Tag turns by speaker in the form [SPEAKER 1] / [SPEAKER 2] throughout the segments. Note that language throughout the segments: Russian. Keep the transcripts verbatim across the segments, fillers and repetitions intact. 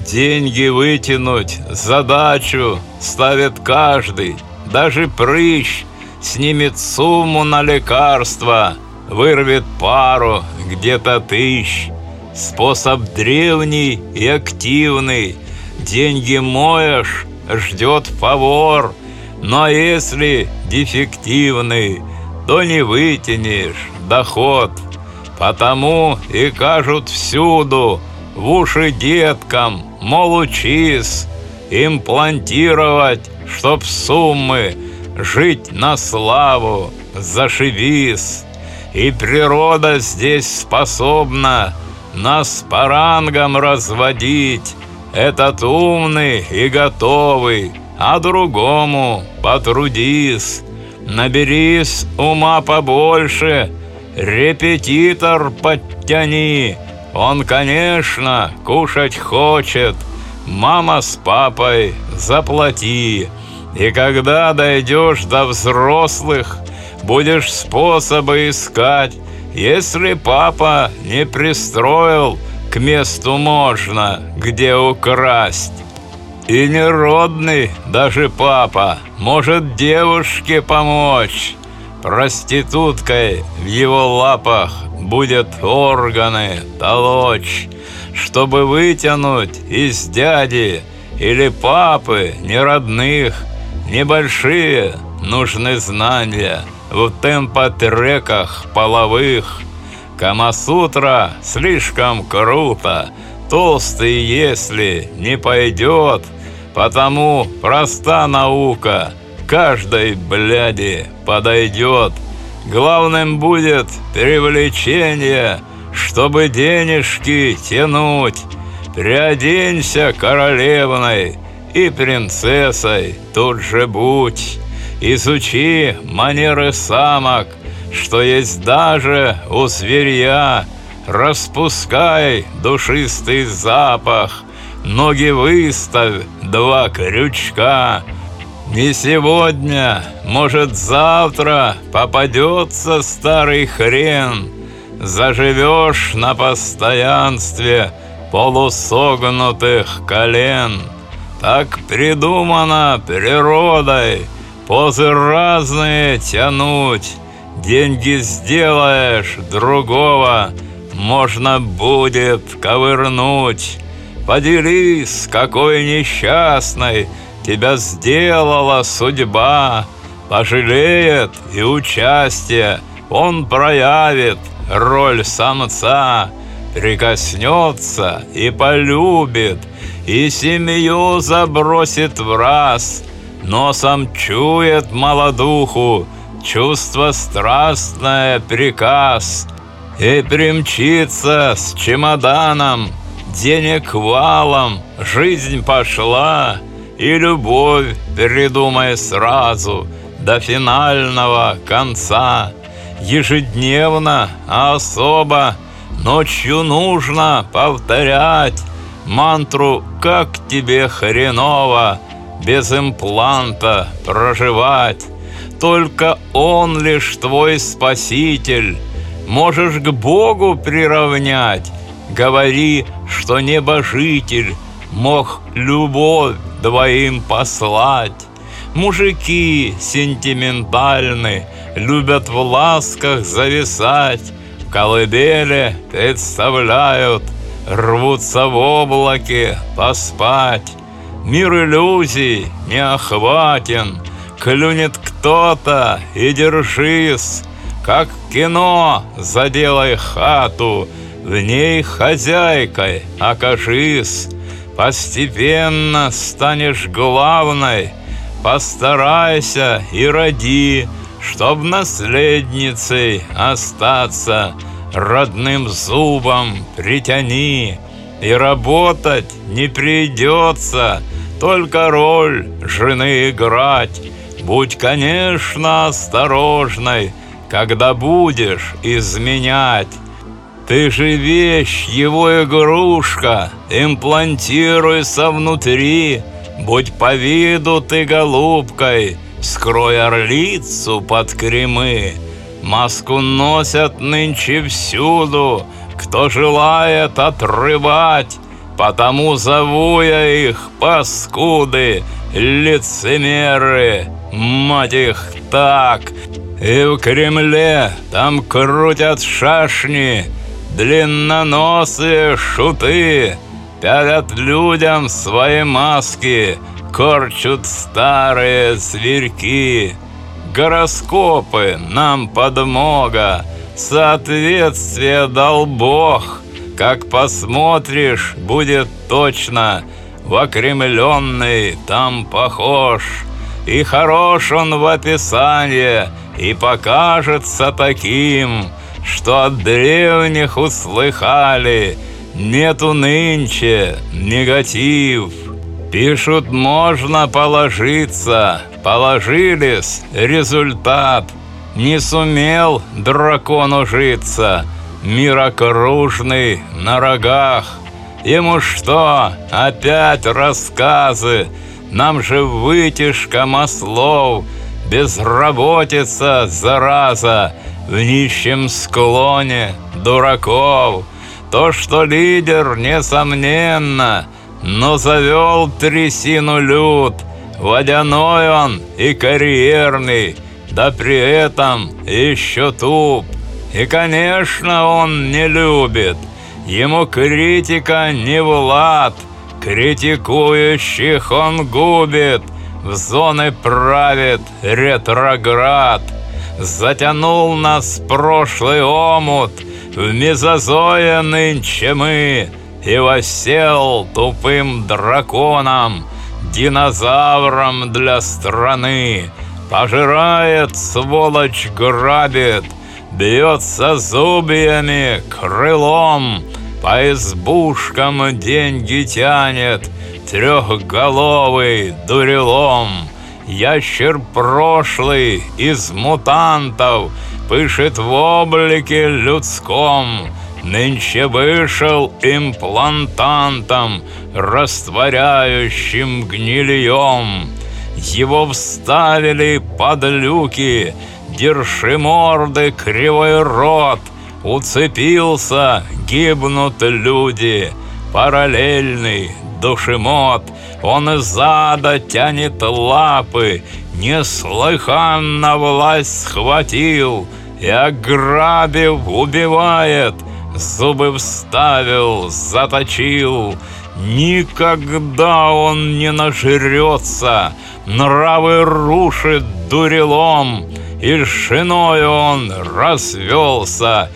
[SPEAKER 1] Деньги вытянуть задачу ставит каждый. Даже прыщ снимет сумму на лекарства, вырвет пару где-то тысяч. Способ древний и активный. Деньги моешь, ждет фавор. Но если дефективный, то не вытянешь доход. Потому и кажут всюду в уши деткам, мол, учись имплантировать, чтоб суммы жить на славу, зашибись. И природа здесь способна нас по рангам разводить. Этот умный и готовый, а другому потрудись. Наберись ума побольше, репетитор подтяни. Он, конечно, кушать хочет, мама с папой заплати. И когда дойдешь до взрослых, будешь способы искать. Если папа не пристроил к месту можно, где украсть. И неродный даже папа может девушке помочь. Проституткой в его лапах будет органы толочь. Чтобы вытянуть из дяди или папы неродных, небольшие нужны знания в темпотреках половых. Камасутра слишком круто, толстый если не пойдет. Потому проста наука каждой бляди подойдет. Главным будет привлечение, чтобы денежки тянуть. Приоденься королевной и принцессой тут же будь. Изучи манеры самок, что есть даже у зверья. Распускай душистый запах, ноги выставь, два крючка. Не сегодня, может завтра попадется старый хрен. Заживешь на постоянстве полусогнутых колен. Так придумано природой позы разные тянуть. Деньги сделаешь, другого можно будет ковырнуть. Поделись, какой несчастной тебя сделала судьба. Пожалеет и участие он проявит роль самца. Прикоснется и полюбит, и семью забросит в раз. Носом чует молодуху чувство страстное приказ. И примчится с чемоданом, денег валом, жизнь пошла. И любовь придумай сразу до финального конца. Ежедневно, а особо ночью нужно повторять мантру «Как тебе хреново без импланта проживать». Только он лишь твой спаситель, можешь к Богу приравнять. Говори, что небожитель мог любовь двоим послать. Мужики сентиментальны, любят в ласках зависать. В колыбели представляют, рвутся в облаке поспать. Мир иллюзий не охватен, клюнет кто-то и держись. Как кино заделай хату, в ней хозяйкой окажись. Постепенно станешь главной, постарайся и роди, чтоб наследницей остаться. Родным зубом притяни, и работать не придется, только роль жены играть. Будь, конечно, осторожной, когда будешь изменять. Ты же вещь, его игрушка, имплантируйся внутри. Будь по виду ты голубкой, скрой орлицу под кремы. Маску носят нынче всюду, кто желает отрывать. Потому зову я их, паскуды, лицемеры, мать их так. И в Кремле там крутят шашни длинноносые шуты, пялят людям свои маски, корчут старые зверьки. Гороскопы нам подмога, соответствие дал Бог. Как посмотришь, будет точно, в окремленный там похож. И хорош он в описании, и покажется таким, что от древних услыхали, нету нынче негатив. Пишут, можно положиться, положились, результат. Не сумел дракон ужиться, мир окружный на рогах. Ему что, опять рассказы? Нам же вытяжка маслов, безработица, зараза, в нищем склоне дураков. То, что лидер, несомненно, но завел трясину люд. Водяной он и карьерный, да при этом еще туп. И, конечно, он не любит, ему критика не влад. Критикующих он губит, в зоны правит ретроград. Затянул нас прошлый омут, в мезозое нынче мы, и воссел тупым драконом, динозавром для страны. Пожирает, сволочь грабит, бьется зубьями, крылом, по избушкам деньги тянет, трехголовый дурелом. Ящер прошлый из мутантов пышет в облике людском, нынче вышел имплантантом, растворяющим гнильем. Его вставили под люки, держиморды кривой рот. Уцепился, гибнут люди, параллельный душемот. Он из ада тянет лапы, неслыханно власть схватил и, ограбив, убивает, зубы вставил, заточил. Никогда он не нажрется, нравы рушит дурелом, и с женой он развелся,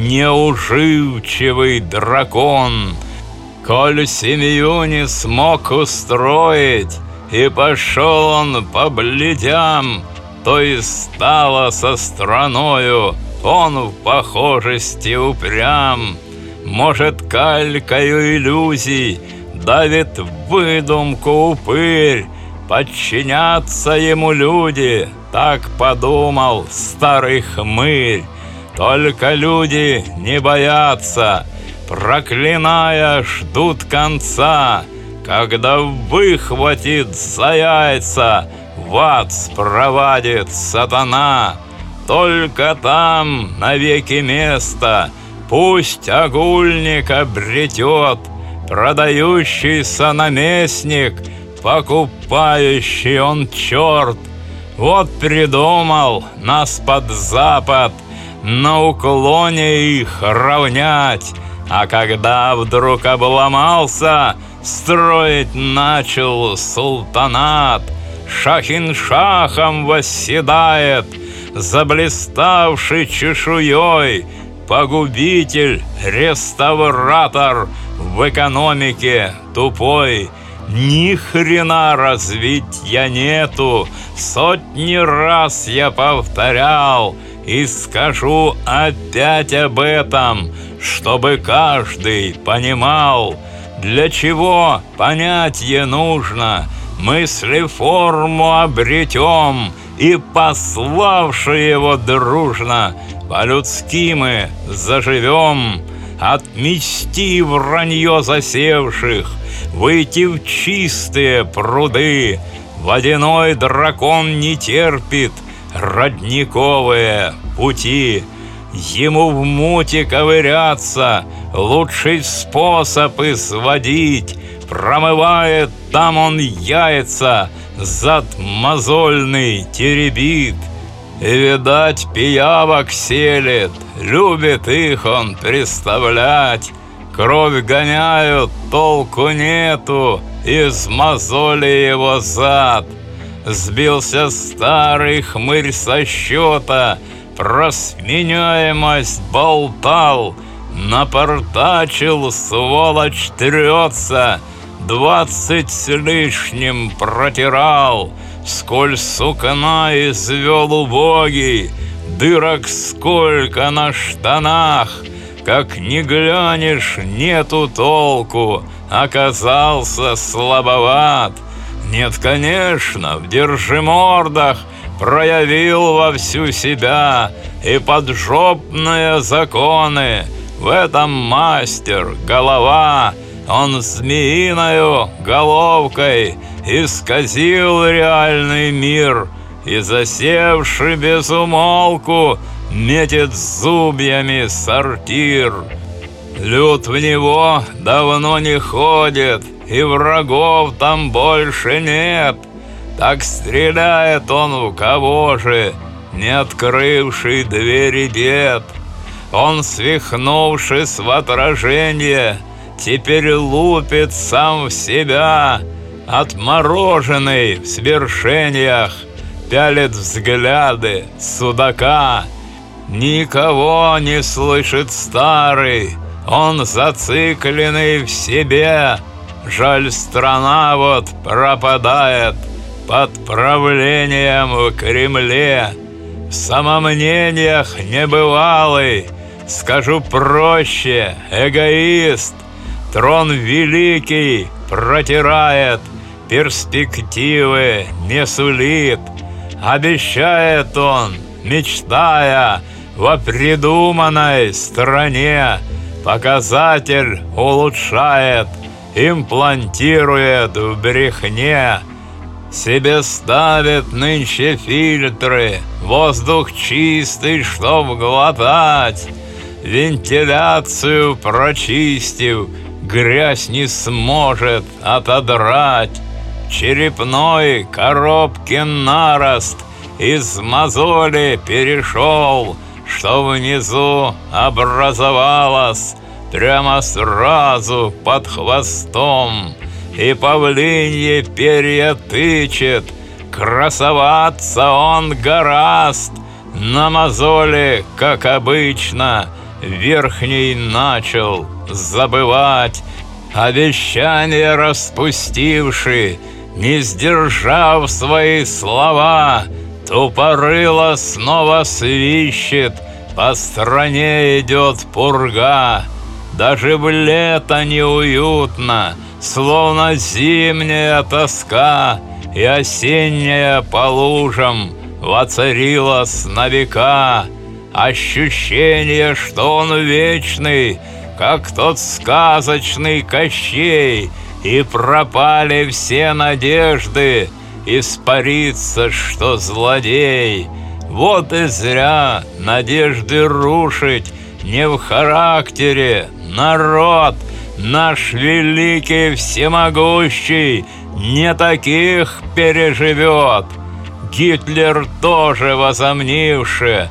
[SPEAKER 1] неуживчивый дракон. Коль семью не смог устроить, и пошел он по бледям, то и стало со страною он в похожести упрям. Может, калькою иллюзий давит выдумку упырь, подчинятся ему люди, так подумал старый хмырь. Только люди не боятся, проклиная, ждут конца, когда выхватит за яйца, в ад спровадит сатана. Только там навеки место пусть огульник обретет, продающийся наместник, покупающий он черт. Вот придумал нас под запад на уклоне их равнять, а когда вдруг обломался, строить начал султанат. Шахин-шахом восседает, заблиставший чешуей, погубитель, реставратор, в экономике тупой. Ни хрена развития нету, сотни раз я повторял, и скажу опять об этом, чтобы каждый понимал, для чего понятие нужно. Мысли форму обретем, и, пославши его дружно, по-людски мы заживем. Отмести вранье засевших, выйти в чистые пруды. Водяной дракон не терпит родниковые пути. Ему в муте ковыряться лучший способ изводить. Промывает там он яйца, зад мозольный теребит. И, видать, пиявок селит, любит их он приставлять. Кровь гоняют, толку нету, из мозоли его зад. Сбился старый хмырь со счета, про сменяемость болтал. Напортачил, сволочь, трется, двадцать с лишним протирал. Сколь сукна извел убогий, дырок сколько на штанах. Как ни глянешь, нету толку, оказался слабоват. Нет, конечно, в держимордах проявил во всю себя и поджопные законы. В этом мастер, голова, он змеиною головкой исказил реальный мир и, засевший без умолку, метит зубьями сортир. Люд в него давно не ходит, и врагов там больше нет. Так стреляет он в кого же, не открывший двери бед. Он, свихнувшись в отражение, теперь лупит сам в себя. Отмороженный в свершениях пялит взгляды судака. Никого не слышит старый, он зацикленный в себе. Жаль, страна вот пропадает под правлением в Кремле. В самомнениях небывалый, скажу проще, эгоист. Трон великий протирает, перспективы не сулит. Обещает он, мечтая во придуманной стране, показатель улучшает, имплантирует в брехне. Себе ставит нынче фильтры, воздух чистый, чтоб глотать. Вентиляцию прочистив, грязь не сможет отодрать. Черепной коробки нарост из мозоли перешел, что внизу образовалось прямо сразу под хвостом. И павлинье перья тычет, красоваться он гораст. На мозоли, как обычно, верхний начал забывать. Обещания распустивши, не сдержав свои слова, тупорыло снова свищет, по стране идет пурга. Даже в лето неуютно, словно зимняя тоска, и осенняя по лужам воцарилась на века. Ощущение, что он вечный, как тот сказочный Кощей, и пропали все надежды, испарится, что злодей. Вот и зря надежды рушить не в характере. Народ наш великий всемогущий не таких переживет. Гитлер тоже, возомнивши,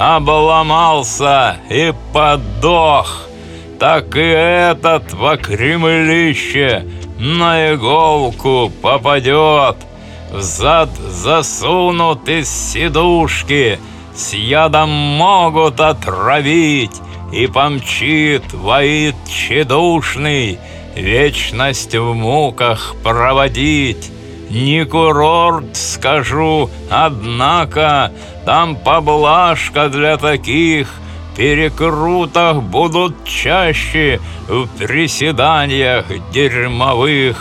[SPEAKER 1] обломался и подох. Так и этот во Кремлище на иголку попадет. Взад засунут из сидушки, с ядом могут отравить, и помчит воит тщедушный вечность в муках проводить. Не курорт, скажу, однако там поблажка для таких. Перекрутах будут чаще в приседаниях дерьмовых.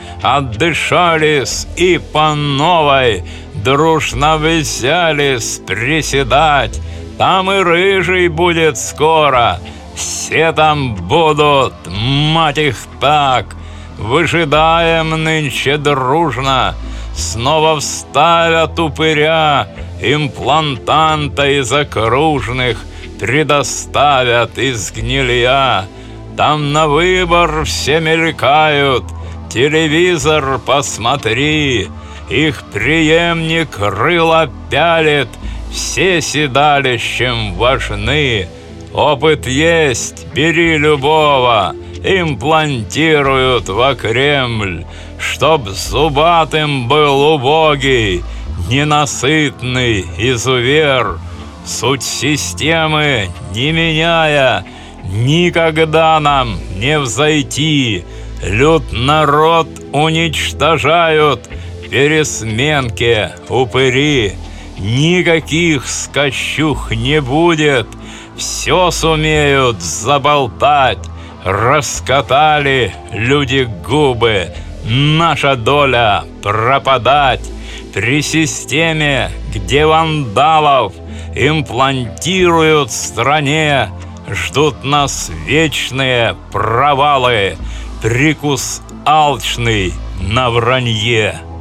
[SPEAKER 1] Отдышались и по новой дружно взялись приседать. Там и рыжий будет скоро, все там будут, мать их так. Выжидаем нынче дружно, снова вставят упыря, имплантанта из окружных, предоставят из гнилья. Там на выбор все мелькают, телевизор посмотри. Их преемник рыло пялит, все седалищем важны. Опыт есть, бери любого, имплантируют во Кремль, чтоб зубатым был убогий, ненасытный изувер. Суть системы не меняя, никогда нам не взойти. Люд народ уничтожают пересменки упыри. Никаких скачух не будет, все сумеют заболтать. Раскатали люди губы, наша доля пропадать. При системе, где вандалов имплантируют в стране, ждут нас вечные провалы, прикус алчный на вранье.